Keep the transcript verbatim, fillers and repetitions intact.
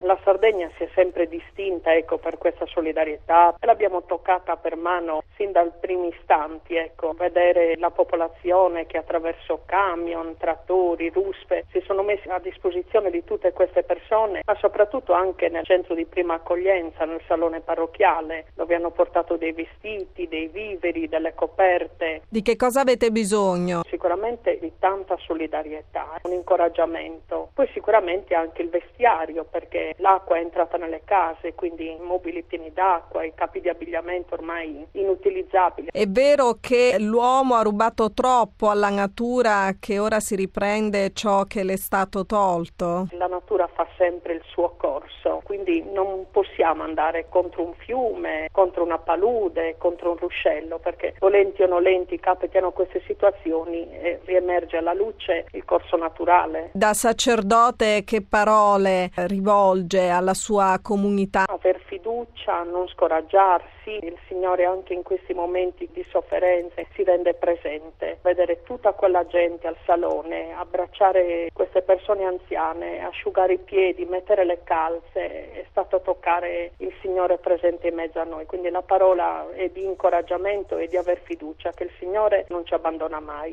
La Sardegna si è sempre distinta, ecco, per questa solidarietà, e l'abbiamo toccata per mano sin dal primi istanti, ecco, vedere la popolazione che attraverso camion, trattori, ruspe si sono messi a disposizione di tutte queste persone, ma soprattutto anche nel centro di prima accoglienza, nel salone parrocchiale, dove hanno portato dei vestiti, dei viveri, delle coperte. Di che cosa avete bisogno? Sicuramente di tanta solidarietà, un incoraggiamento, poi sicuramente anche il vestiario, perché l'acqua è entrata nelle case, quindi i mobili pieni d'acqua, i capi di abbigliamento ormai inutilizzabili. È vero che l'uomo ha rubato troppo alla natura, che ora si riprende ciò che le è stato tolto? La natura fa sempre il suo corso, quindi non possiamo andare contro un fiume, contro una palude, contro un ruscello, perché volenti o nolenti capitano queste situazioni e riemerge alla luce il corso naturale. Da sacerdote che parole rivolge alla sua comunità? Aver fiducia, non scoraggiarsi, il Signore anche in questi momenti di sofferenze si rende presente, vedere tutta quella gente al salone, abbracciare queste persone anziane, asciugare i piedi, mettere le calze, è stato toccare il Signore presente in mezzo a noi, quindi la parola è di incoraggiamento e di aver fiducia che il Signore non ci abbandona mai.